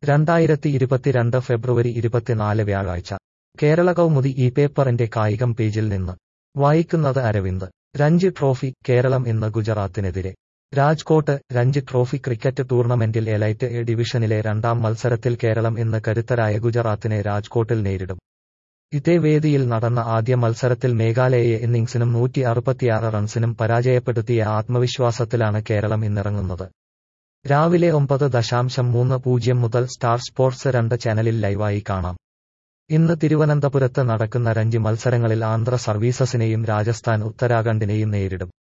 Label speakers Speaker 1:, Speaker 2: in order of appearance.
Speaker 1: 2022 ഫെബ്രുവരി 24 വ്യാഴാഴ്ച കേരള കൗമുദി ഈ പേപ്പറിന്റെ കായികം പേജിൽ നിന്ന് വായിക്കുന്നത് അരവിന്ദ്. രഞ്ജി ട്രോഫി, കേരളം ഇന്ന് ഗുജറാത്തിനെതിരെ. രാജ്കോട്ട്. രഞ്ജി ട്രോഫി ക്രിക്കറ്റ് ടൂർണമെന്റിൽ എലൈറ്റ് എ ഡിവിഷനിലെ രണ്ടാം മത്സരത്തിൽ കേരളം ഇന്ന് കരുത്തരായ ഗുജറാത്തിനെ രാജ്കോട്ടിൽ നേരിടും. ഇതേ വേദിയിൽ നടന്ന ആദ്യ മത്സരത്തിൽ മേഘാലയയെ ഇന്നിംഗ്സിനും 166 റൺസിനും പരാജയപ്പെടുത്തിയ ആത്മവിശ്വാസത്തിലാണ് കേരളം ഇന്നിറങ്ങുന്നത്. രാവിലെ 9:30 മുതൽ സ്റ്റാർ സ്പോർട്സ് 2 ചാനലിൽ ലൈവായി കാണാം. ഇന്ന് തിരുവനന്തപുരത്ത് നടക്കുന്ന രഞ്ജി മത്സരങ്ങളിൽ ആന്ധ്ര സർവീസസിനെയും രാജസ്ഥാൻ ഉത്തരാഖണ്ഡിനെയും നേരിടും.